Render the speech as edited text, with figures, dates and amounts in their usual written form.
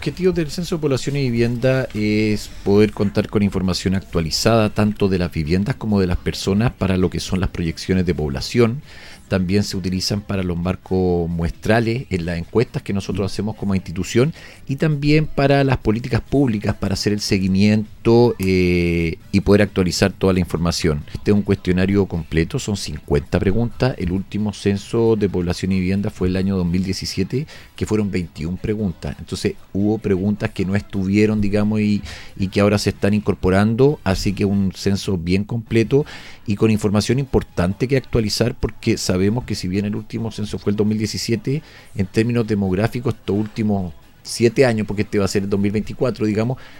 El objetivo del Censo de Población y Vivienda es poder contar con información actualizada tanto de las viviendas como de las personas para lo que son las proyecciones de población. También se utilizan para los marcos muestrales en las encuestas que nosotros hacemos como institución y también para las políticas públicas para hacer el seguimiento y poder actualizar toda la información. Este es un cuestionario completo, son 50 preguntas. El último censo de población y vivienda fue el año 2017, que fueron 21 preguntas. Entonces hubo preguntas que no estuvieron, digamos, y que ahora se están incorporando, así que un censo bien completo y con información importante que actualizar, porque sabemos que si bien el último censo fue el 2017, en términos demográficos estos últimos 7 años, porque este va a ser el 2024, digamos,